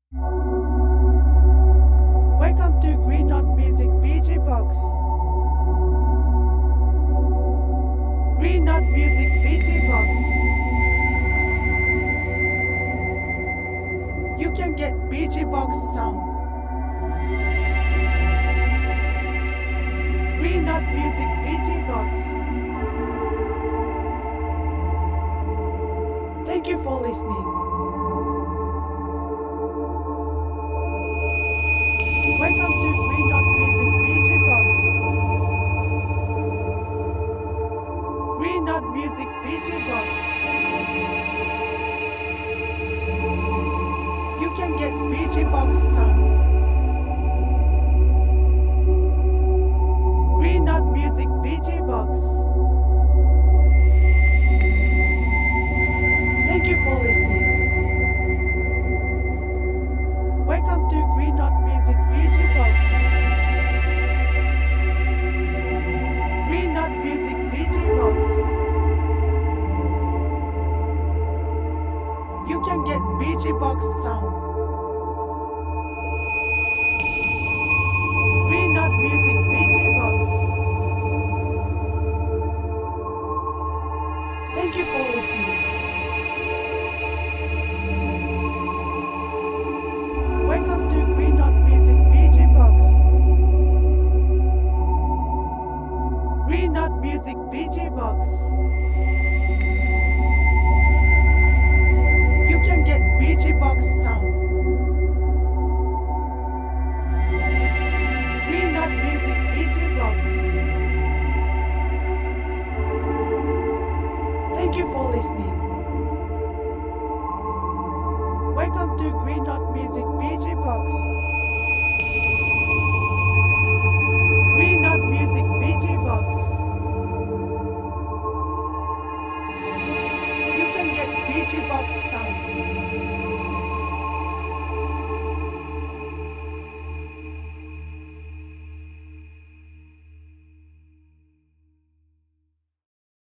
Welcome to Green Knot Music BG Box. Green Knot Music BG Box. You can get BG Box sound. Green Knot Music BG Box. Thank you for listening. Welcome to Green Knot Music BG Box. Green Knot Music BG Box. You can get BG Box sound. Green Knot Music BG Box. Thank you for listening. Welcome to Green Knot Music BG Box. Green Knot Music BG Box. You can get BG Box sound. Green Knot Music BG Box. Thank you for listening. Welcome to Green Knot Music BG Box. Green Knot Music BG Box. You can get BG Box sound. Green Knot Music BG Box. Thank you for listening. Welcome to Green Knot Music BG Box. Green Knot Music BG Box. You can get BG Box sound.